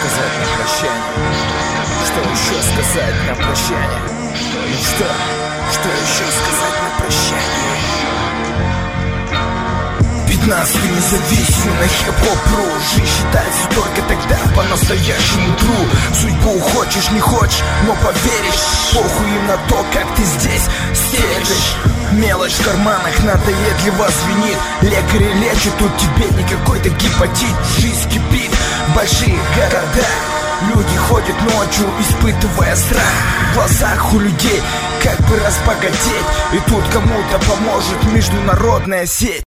сказать на прощание? Что еще сказать на прощание? Ну что еще сказать на прощание? 15 независимых хип-хоп-ру. Жизнь считается только тогда по-настоящему true. Судьбу хочешь, не хочешь, но поверишь. Похуй им на то, как ты здесь стелишь. Мелочь в карманах надоедливо звенит. Лекари лечат, тут тебе не какой-то гепатит. Жизнь кипит в больших городах. Люди ходят ночью, испытывая страх. В глазах у людей как бы разбогатеть. И тут кому-то поможет международная сеть.